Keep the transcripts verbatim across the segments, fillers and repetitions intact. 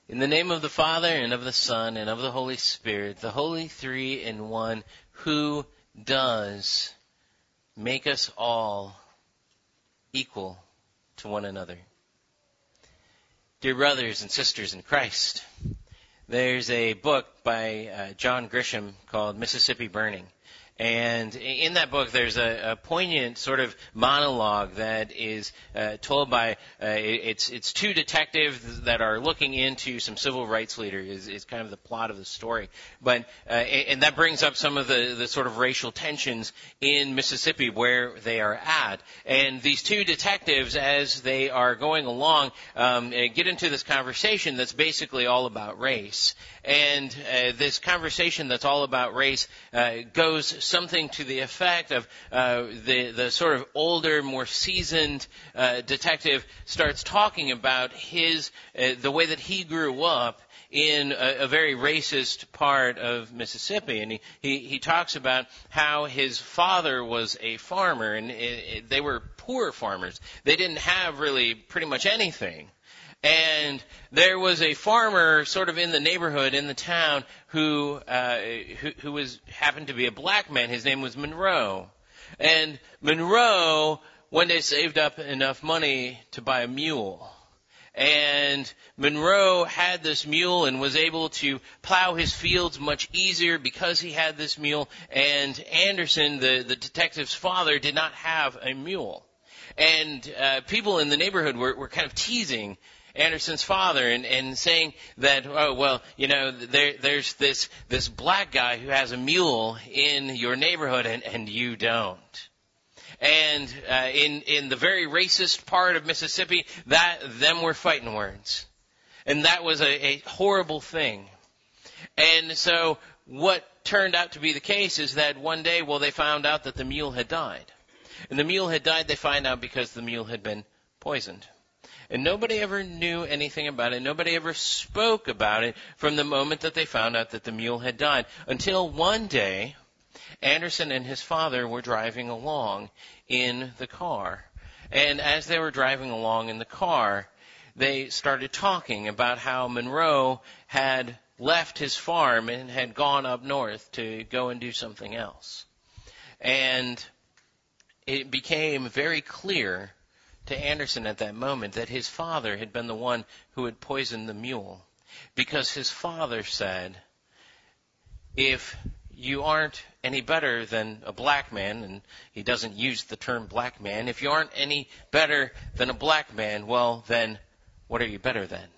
In the name of the Father, and of the Son, and of the Holy Spirit, the Holy Three in One, who does make us all equal to one another. Dear brothers and sisters in Christ, there's a book by uh, John Grisham called Mississippi Burning. And in that book, there's a, a poignant sort of monologue that is uh, told by uh, it's it's two detectives that are looking into some civil rights leader. Is, is kind of the plot of the story. But uh, and that brings up some of the, the sort of racial tensions in Mississippi where they are at. And these two detectives, as they are going along, um, get into this conversation that's basically all about race. And uh, this conversation that's all about race uh, goes something to the effect of uh, the the sort of older, more seasoned uh, detective starts talking about his uh, the way that he grew up in a, a very racist part of Mississippi, and he, he he talks about how his father was a farmer, and it, it, they were poor farmers. They didn't have really pretty much anything. And there was a farmer sort of in the neighborhood, in the town, who, uh, who, who was, happened to be a black man. His name was Monroe. And Monroe one day saved up enough money to buy a mule. And Monroe had this mule and was able to plow his fields much easier because he had this mule. And Anderson, the, the detective's father, did not have a mule. And uh, people in the neighborhood were, were kind of teasing Anderson's father and, and saying that, oh, well, you know, there, there's this, this black guy who has a mule in your neighborhood and, and you don't. And, uh, in, in the very racist part of Mississippi, that, them were fighting words. And that was a, a horrible thing. And so what turned out to be the case is that one day, well, they found out that the mule had died. And the mule had died, they find out because the mule had been poisoned. And nobody ever knew anything about it. Nobody ever spoke about it from the moment that they found out that the mule had died. Until one day, Anderson and his father were driving along in the car. And as they were driving along in the car, they started talking about how Monroe had left his farm and had gone up north to go and do something else. And it became very clear to Anderson at that moment that his father had been the one who had poisoned the mule, because his father said, if you aren't any better than a black man, and he doesn't use the term black man, if you aren't any better than a black man, well, then what are you better than?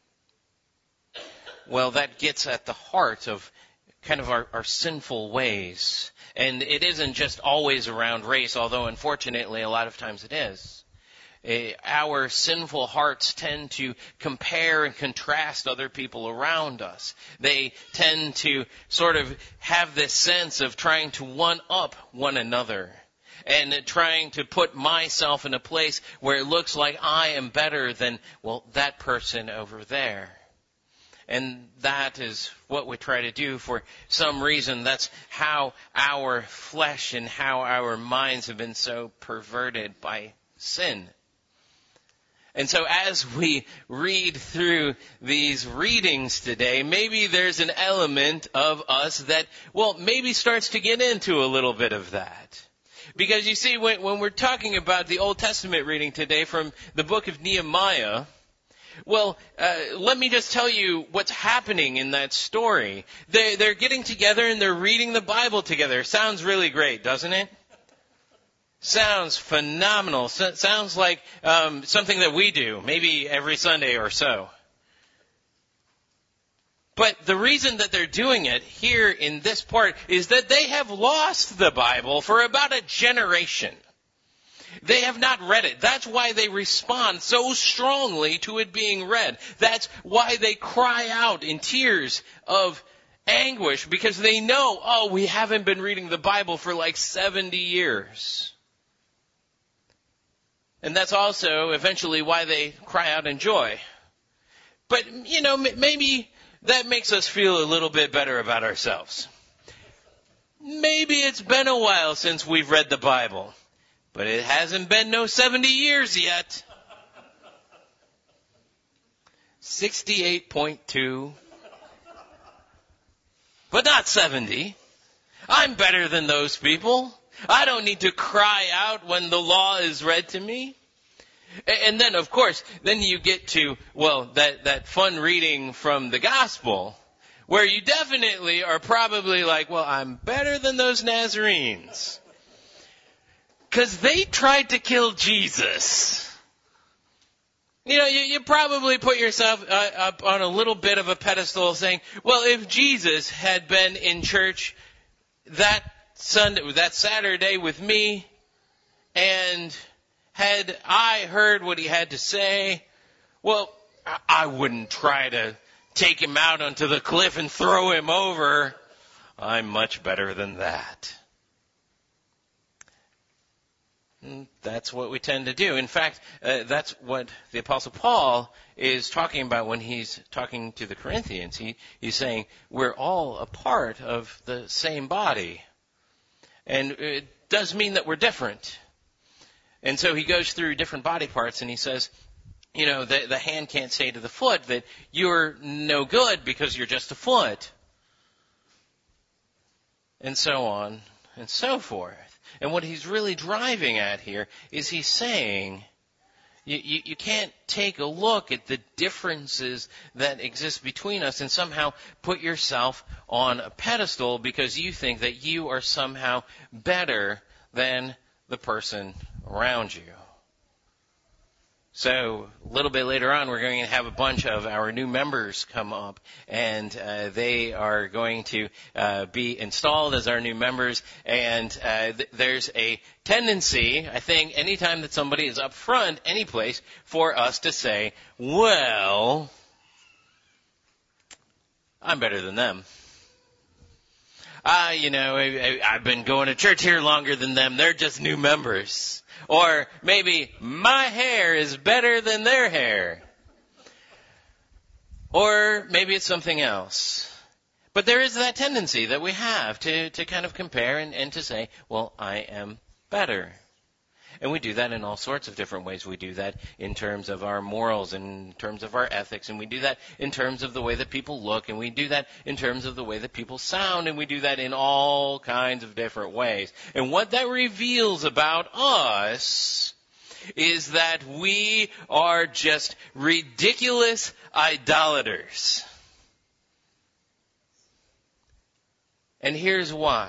Well, that gets at the heart of kind of our, our sinful ways. And it isn't just always around race, although unfortunately a lot of times it is. Our sinful hearts tend to compare and contrast other people around us. They tend to sort of have this sense of trying to one-up one another and trying to put myself in a place where it looks like I am better than, well, that person over there. And that is what we try to do for some reason. That's how our flesh and how our minds have been so perverted by sin. And so as we read through these readings today, maybe there's an element of us that, well, maybe starts to get into a little bit of that. Because you see, when, when we're talking about the Old Testament reading today from the book of Nehemiah, well, uh, let me just tell you what's happening in that story. They, they're getting together and they're reading the Bible together. Sounds really great, doesn't it? Sounds phenomenal. So, sounds like um, something that we do, maybe every Sunday or so. But the reason that they're doing it here in this part is that they have lost the Bible for about a generation. They have not read it. That's why they respond so strongly to it being read. That's why they cry out in tears of anguish, because they know, oh, we haven't been reading the Bible for like seventy years. And that's also eventually why they cry out in joy. But, you know, maybe that makes us feel a little bit better about ourselves. Maybe it's been a while since we've read the Bible, but it hasn't been no seventy years yet. sixty-eight point two, but not seventy. I'm better than those people. I don't need to cry out when the law is read to me. And then, of course, then you get to, well, that, that fun reading from the gospel, where you definitely are probably like, well, I'm better than those Nazarenes. Because they tried to kill Jesus. You know, you, you probably put yourself uh, up on a little bit of a pedestal saying, well, if Jesus had been in church that Sunday, that Saturday with me, and had I heard what he had to say, well, I wouldn't try to take him out onto the cliff and throw him over. I'm much better than that. And that's what we tend to do. In fact, uh, that's what the Apostle Paul is talking about when he's talking to the Corinthians. He, he's saying we're all a part of the same body. And it does mean that we're different. And so he goes through different body parts and he says, you know, the, the hand can't say to the foot that you're no good because you're just a foot. And so on and so forth. And what he's really driving at here is he's saying you, you, you can't take a look at the differences that exist between us and somehow put yourself on a pedestal because you think that you are somehow better than the person around you. So a little bit later on, we're going to have a bunch of our new members come up, and uh, they are going to uh, be installed as our new members. And uh, th- there's a tendency, I think, anytime that somebody is up front, any place, for us to say, well, I'm better than them. Ah, uh, you know, I, I've been going to church here longer than them. They're just new members. Or maybe my hair is better than their hair. Or maybe it's something else. But there is that tendency that we have to, to kind of compare and, and to say, well, I am better. And we do that in all sorts of different ways. We do that in terms of our morals, in terms of our ethics, and we do that in terms of the way that people look, and we do that in terms of the way that people sound, and we do that in all kinds of different ways. And what that reveals about us is that we are just ridiculous idolaters. And here's why.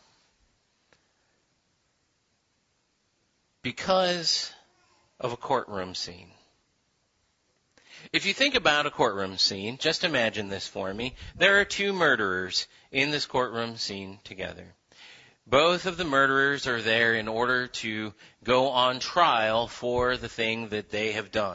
Because of a courtroom scene. If you think about a courtroom scene, just imagine this for me. There are two murderers in this courtroom scene together. Both of the murderers are there in order to go on trial for the thing that they have done.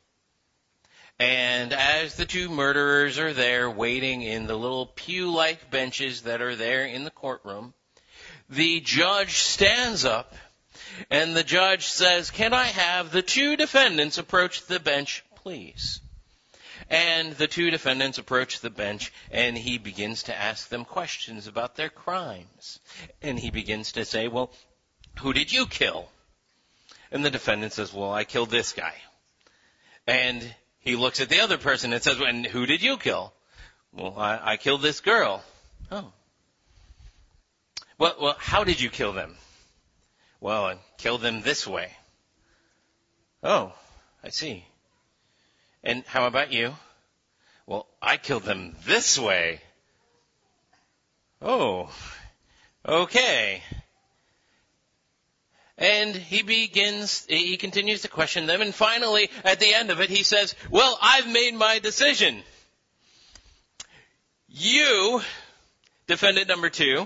And as the two murderers are there waiting in the little pew-like benches that are there in the courtroom, the judge stands up and the judge says, "Can I have the two defendants approach the bench, please?" And the two defendants approach the bench, and he begins to ask them questions about their crimes. And he begins to say, "Well, who did you kill?" And the defendant says, "Well, I killed this guy." And he looks at the other person and says, "Well, and who did you kill?" "Well, I, I killed this girl." "Oh. Well, well, how did you kill them?" "Well, I killed them this way." "Oh, I see. And how about you?" "Well, I killed them this way." "Oh, okay." And he begins, he continues to question them, and finally, at the end of it, he says, "Well, I've made my decision. You, defendant number two,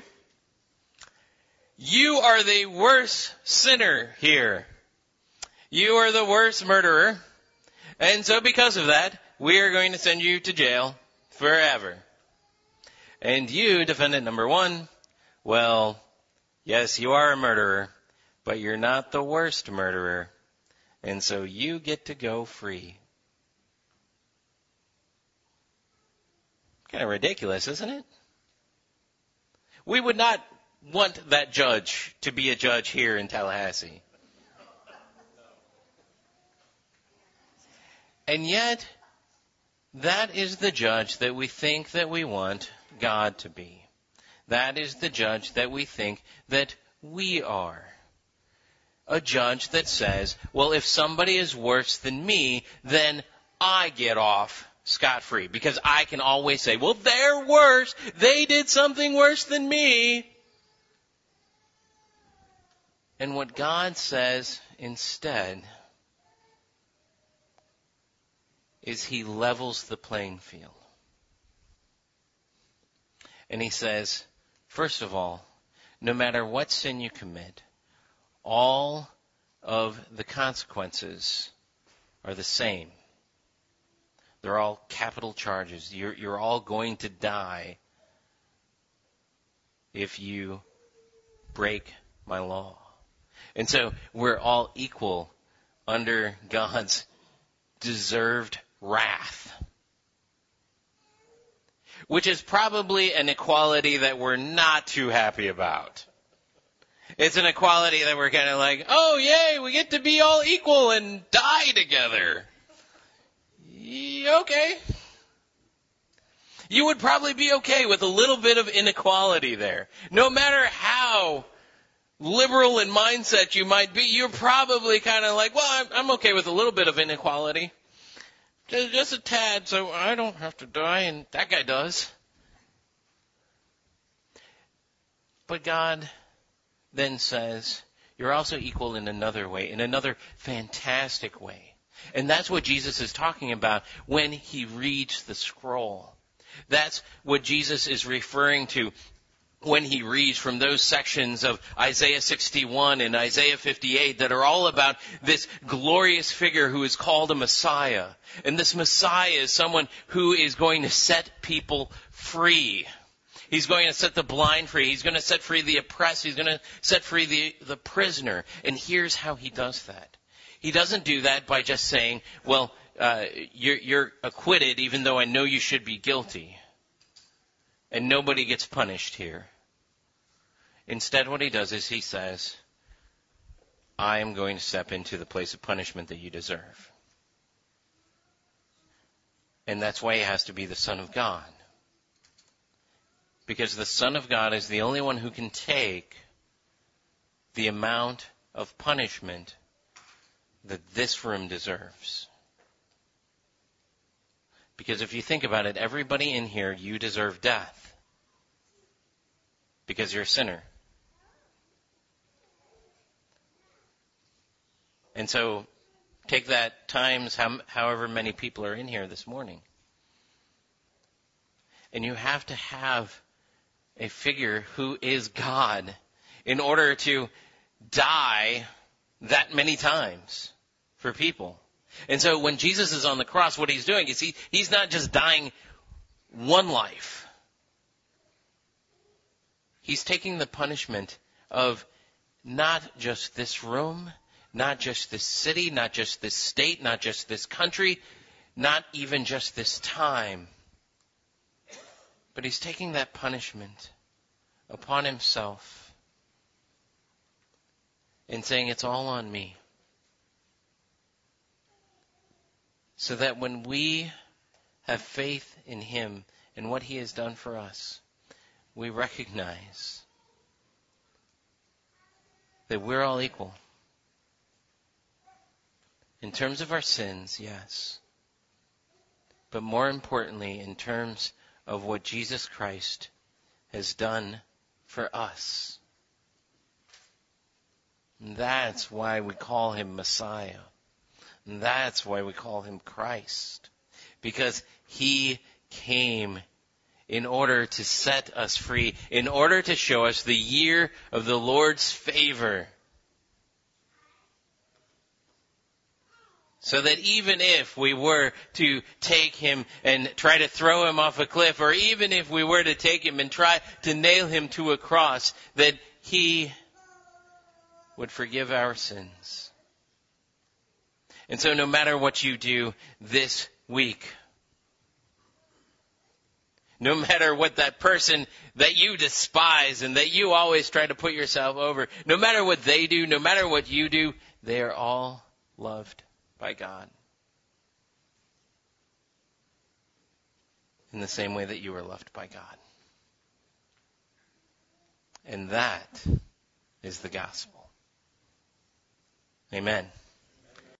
you are the worst sinner here. You are the worst murderer. And so because of that, we are going to send you to jail forever. And you, defendant number one, well, yes, you are a murderer, but you're not the worst murderer. And so you get to go free." Kind of ridiculous, isn't it? We would not want that judge to be a judge here in Tallahassee. And yet, That is the judge that we think that we want God to be. That is the judge that we think that we are. A judge that says, well, if somebody is worse than me, then I get off scot-free. Because I can always say, well, they're worse. They did something worse than me. And what God says instead is He levels the playing field. And He says, first of all, no matter what sin you commit, all of the consequences are the same. They're all capital charges. You're, you're all going to die if you break my law. And so we're all equal under God's deserved wrath, which is probably an equality that we're not too happy about. It's an equality that we're kind of like, oh, yay, we get to be all equal and die together. Okay. You would probably be okay with a little bit of inequality there. No matter how liberal in mindset you might be, you're probably kind of like, well, I'm, I'm okay with a little bit of inequality. Just, just a tad, so I don't have to die, and that guy does. But God then says, you're also equal in another way, in another fantastic way. And that's what Jesus is talking about when He reads the scroll. That's what Jesus is referring to when He reads from those sections of Isaiah sixty-one and Isaiah fifty-eight that are all about this glorious figure who is called a Messiah. And this Messiah is someone who is going to set people free. He's going to set the blind free. He's going to set free the oppressed. He's going to set free the, the prisoner. And here's how He does that. He doesn't do that by just saying, well, uh, you're, you're acquitted even though I know you should be guilty. And nobody gets punished here. Instead, what He does is He says, I am going to step into the place of punishment that you deserve. And that's why He has to be the Son of God. Because the Son of God is the only one who can take the amount of punishment that this room deserves. Because if you think about it, everybody in here, you deserve death. Because you're a sinner. And so, take that times how, however many people are in here this morning. And you have to have a figure who is God in order to die that many times for people. And so when Jesus is on the cross, what He's doing is he, He's not just dying one life. He's taking the punishment of not just this room, not just this city, not just this state, not just this country, not even just this time. But He's taking that punishment upon Himself and saying, it's all on me. So that when we have faith in Him and what He has done for us, we recognize that we're all equal. In terms of our sins, yes. But more importantly, in terms of what Jesus Christ has done for us. And that's why we call Him Messiah. And that's why we call Him Christ. Because He came in order to set us free, in order to show us the year of the Lord's favor. So that even if we were to take Him and try to throw Him off a cliff, or even if we were to take Him and try to nail Him to a cross, that He would forgive our sins. And so no matter what you do this week, no matter what that person that you despise and that you always try to put yourself over, no matter what they do, no matter what you do, they are all loved by God. in the same way that you were loved by God. And that is the gospel. Amen.